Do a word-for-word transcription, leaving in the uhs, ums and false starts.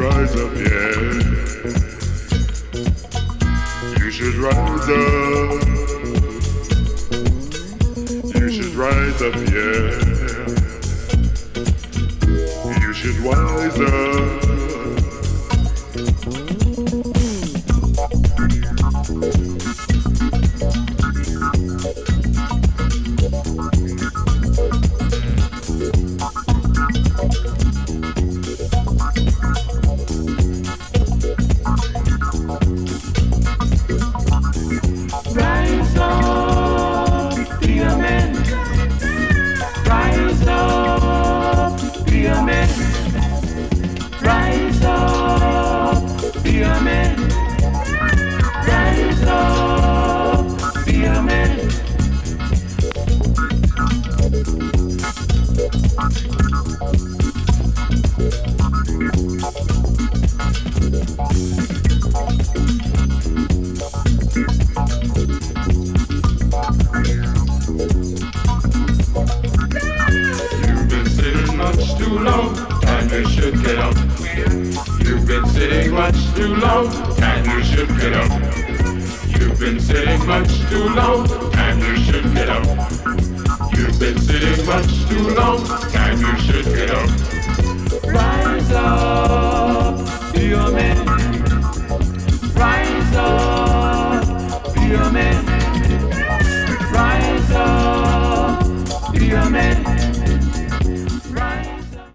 rise up, yeah. You should rise up. You should rise up, yeah. You should wise up. Time you should get up.